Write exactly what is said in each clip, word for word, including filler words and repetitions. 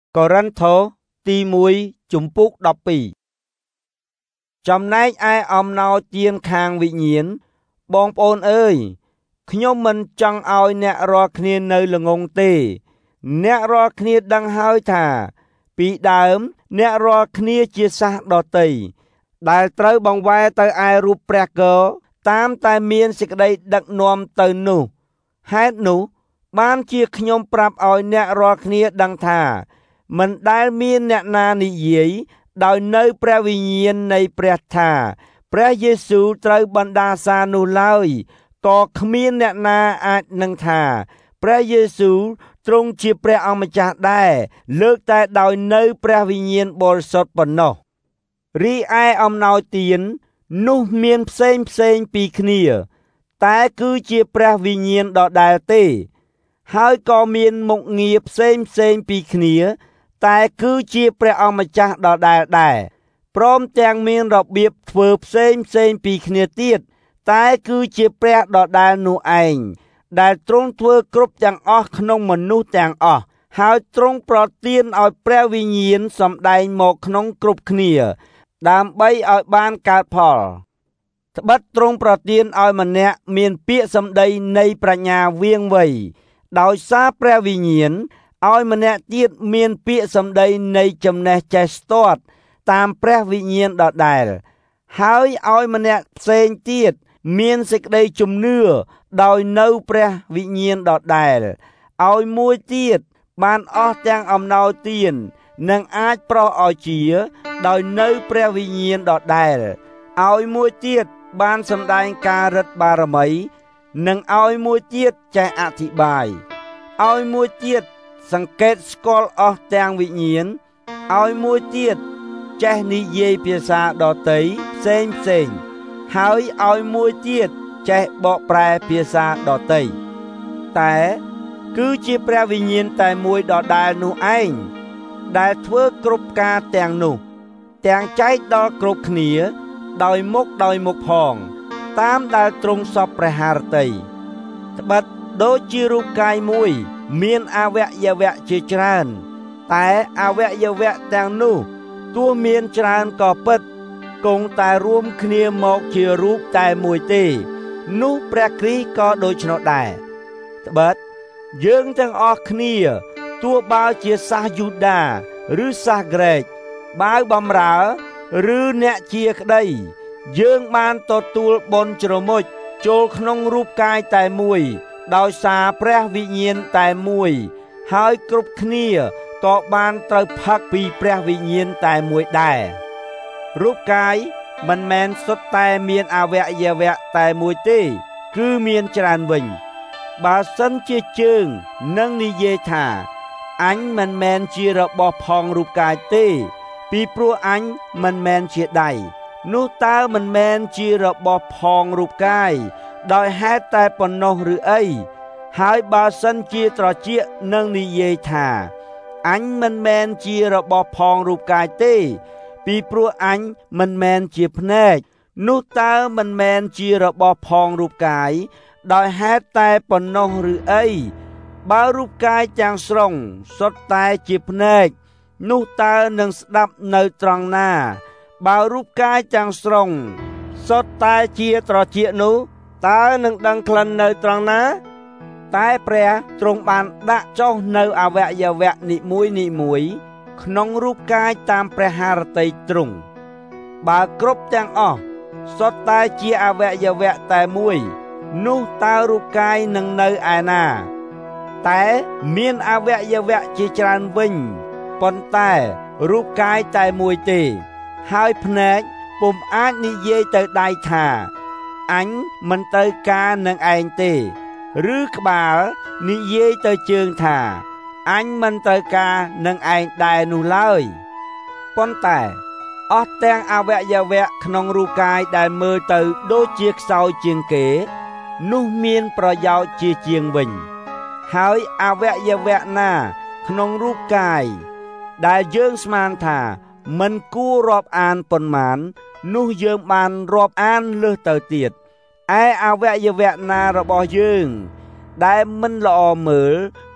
កូរិនថូសទីមួយជំពូកដប់ពីរចំណែកឯអំណោយទានខាងវិញ្ញាណបងប្អូនអើយខ្ញុំមិនចង់ឲ្យអ្នករាល់គ្នានៅល្ងងទេអ្នករាល់គ្នាដឹងហើយថាពីដើមអ្នករាល់គ្នាជាសាសដតីដែលត្រូវបង្វែរទៅឯរូបព្រះគរតាមតែមានសេចក្តីដឹកនាំទៅនោះហេតុនោះបានជាខ្ញុំប្រាប់ឲ្យអ្នករាល់គ្នាដឹងថាមិនដែលមានអ្នកណានិយាយដោយនៅព្រះវិញ្ញាណនៃព្រះថាព្រះយេស៊ូវត្រូវបណ្ដាសានោះឡើយក៏គ្មានអ្នកណាអាចនឹងថាព្រះយេស៊ូវទ្រង់ជាព្រះអម្ចាស់ដែរលើកតែដោយនៅព្រះវិញ្ញាណបរិសុទ្ធប៉ុណ្ណោះរីឯអំណោយទាននោះមានផ្សេងផ្សេងពីគ្នាតែគឺជាព្រះវិញ្ញាណដដែលទេហើយក៏មានមុខងារផ្សេងផ្សេងពីគ្នាតែគឺជាព្រះអម្ចាស់ដដែលដែរព្រមទាំងមានរបៀបធ្វើផ្សេងផ្សេងពីគ្នាទៀតតែគឺជាព្រះដដែលនោះឯងដែលទ្រង់ធ្វើគ្រប់ទាំងអស់ក្នុងមនុស្សទាំងអស់ហើយទ្រង់ប្រទានឲ្យព្រះវិញ្ញាណសម្ដែងមកក្នុងគ្រប់គ្នាដើម្បីឲ្យបានកើតផលត្បិតទ្រង់ប្រទានឲ្យម្នាក់មានពាក្យសម្ដីនៃប្រាជ្ញាវាងវៃដោយសារព្រះវិញ្ញាណឲ្យម្នាក់ទៀតមានពាក្យសម្ដីនៃចំណេះចេះស្ទាត់តាមព្រះវិញ្ញាណដដែលហើយឲ្យម្នាក់ផ្សេងទៀតមានសេចក្តីជំនឿដោយនៅព្រះវិញ្ញាណដដែលឲ្យមួយទៀតបានអស់ទាំងអំណោយទាននិងអាចប្រោសឲ្យជាដោយនៅព្រះវិញ្ញាណដដែលឲ្យមួយទៀតបានសម្ដែងការរិទ្ធបារមីនិងឲ្យមួយទៀតចេះអធិប្បាយឲ្យមួយទៀតសង្កេតស្គាល់អស់ទាំងវិញ្ញាណឲ្យមួយទៀតចេះនិយាយភាសាដទៃផ្សេងផ្សេងហើយឲ្យមួយទៀតចេះបកប្រែភាសាដទៃតែគឺជាព្រះវិញ្ញាណតែមួយដដែលនោះឯងដែលធ្វើគ្រប់ការទាំងនោះទាំងចែកដល់គ្រប់គ្នាដោយមុខដោយមុខផងតាមដែលទ្រង់សពព្រះハរតីត្បិតដូចជារូបកាយមួយមានអវយវៈជាច្រើនតែអវយវៈទាំងនោះទោះមានច្រើនក៏ពិតគង់តែរួមគ្នាមកជារូបតែមួយទេនោះព្រះគ្រីស្ទក៏ដូច្នោះដែរត្បិតយើងទាំងអស់គ្នាទោះបើជាសាសយូដាឬសាសក្រិកបាវបម្រើឬអ្នកជាក្តីយើងបានទទួលបុណ្យជ្រមុជចូលក្នុងរូបកាយតែមួយដោយសារព្រះវិញ្ញាណតែមួយហើយគ្រប់គ្នាក៏បានត្រូវផឹកពីព្រះវិញ្ញាណតែមួយដែររូបកាយមិនមែនសុទ្ធតែមានអវយវៈតែមួយទេគឺមានច្រើនវិញបើសិនជាជើងនឹងនិយាយថាអញមិនមែនជារបស់ផងរូបកាយទេពីព្រោះអញមិនមែនជាដៃនោះតើមិនមែនជារបស់ផងរូបកាយដោយហេតុតែប៉ុណ្ណោះឬអីហើយបើសិនជាត្រចៀកនឹងនិយាយថាអញមិនមែនជារបស់ផងរូបកាយទេពីព្រោះអញមិនមែនជាភ្នែកនោះតើមិនមែនជារបស់ផងរូបកាយដោយហេតុតែប៉ុណ្ណោះឬអីបើរូបកាយទាំងស្រុងសុទ្ធតែជាភ្នែកនោះតើនឹងស្ដាប់នៅត្រង់ណាបើរូបកាយទាំងស្រុងសុទ្ធតែជាត្រចៀកនោះតើនឹងដឹងក្លិននៅត្រង់ណាតែព្រះទ្រង់បានដាក់ចុះនៅអវយវៈនីមួយនីមួយក្នុងរូបកាយតាមព្រះハរតីទ្រង់បើគ្រប់ទាំងអស់សុទ្ធតែជាអវយវៈតែមួយនោះតើរូបកាយនឹងនៅឯណាតែមានអវយវៈជាច្រើនវិញប៉ុន្តែរូបកាយតែមួយទេហើយភ្នែកពុំអាចនិយាយទៅដៃថាអញមិនទៅការនឹងឯងទេឬក្បាលនិយាយទៅជើងថាអញមិនត្រូវការនឹងឯងដែរនោះឡើយប៉ុន្តែអស់ទាំងអវយវៈក្នុងរូបកាយដែលមើលទៅដូចជាខ្សោយជាងគេនោះមានប្រយោជន៍ជាជាងវិញហើយអវយវៈណាក្នុងរូបកាយដែលយើងស្មានថាមិនគួររាប់អានប៉ុន្មាននោះយើងបានរាប់អានលើសទៅទៀតឯអវយវៈណារបស់យើងដែលមិនល្អមើល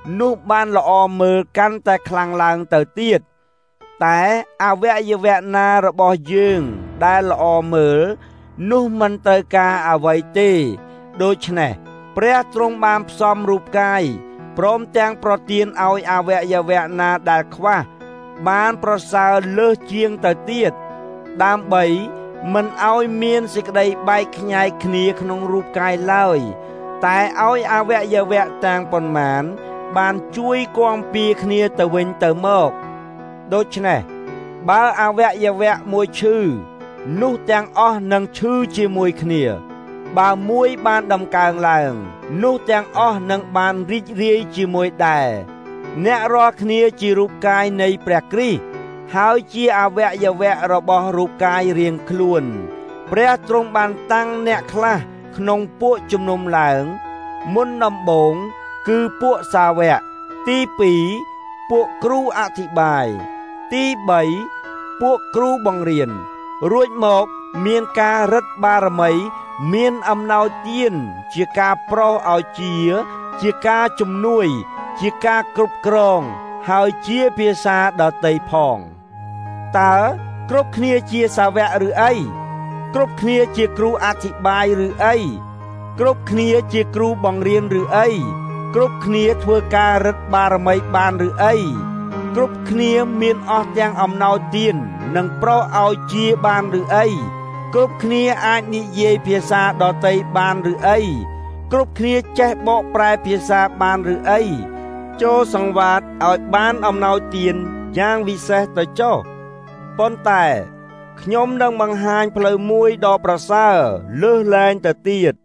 នោះបានល្អមើលកាន់តែខ្លាំងឡើងទៅទៀតតែអវយវៈណារបស់យើងដែលល្អមើលនោះមិនត្រូវការអ្វីទេដូច្នេះព្រះទ្រង់បានផ្សំរូបកាយព្រមទាំងប្រទានឲ្យអវយវៈណាដែលខ្វះបានប្រសើរលើសជាងទៅទៀតដើម្បីមិនឲ្យមានសេចក្តីបែកខ្ញែកគ្នាក្នុងរូបកាយឡើយតែឲ្យអវយវៈទាំងប៉ុន្មានបានជួយគាំពារគ្នាទៅវិញទៅមកដូច្នេះបើអវយវៈមួយឈឺនោះទាំងអស់នឹងឈឺជាមួយគ្នាបើមួយបានដំកើងឡើងនោះទាំងអស់នឹងបានរីករាយជាមួយដែរអ្នករាល់គ្នាជារូបកាយនៃព្រះគ្រីស្ទហើយជាអវយវៈរបស់រូបកាយរៀងខ្លួនព្រះទ្រង់បានតាំងអ្នកខ្លះក្នុងពួកជំនុំឡើងមុនដំបូងគឺពួកសាវកទីពីរពួកគ្រូអធិបាយទីបីពួកគ្រូបង្រៀនរួចមកមានការរឹតបារមីមានអំណោយទានជាការប្រោសឲ្យជាជាការជំនួយជាការគ្រប់គ្រងហើយជាភាសាដទៃផងតើគ្រប់គ្នាជាសាវកឬអីគ្រប់គ្នាជាគ្រូអធិបាយឬអីគ្រប់គ្នាជាគ្រូបង្រៀនឬអីគ្រប់គ្នាធ្វើការរឹតបារមីបានឬអីគ្រប់គ្នាមានអស់ទាំងអំណោយទាននិងប្រោសឲ្យជាបានឬអីគ្រប់គ្នាអាចនិយាយភាសាដទៃបានឬអីគ្រប់គ្នាចេះបកប្រែភាសាបានឬអីចូលសង្វាតឲ្យបានអំណោយទានយ៉ាងវិសេសទៅចុះប៉ុន្តែខ្ញុំនឹងបង្ហាញផ្លូវមួយដ៏ប្រសើរលើសលែងទៅទៀត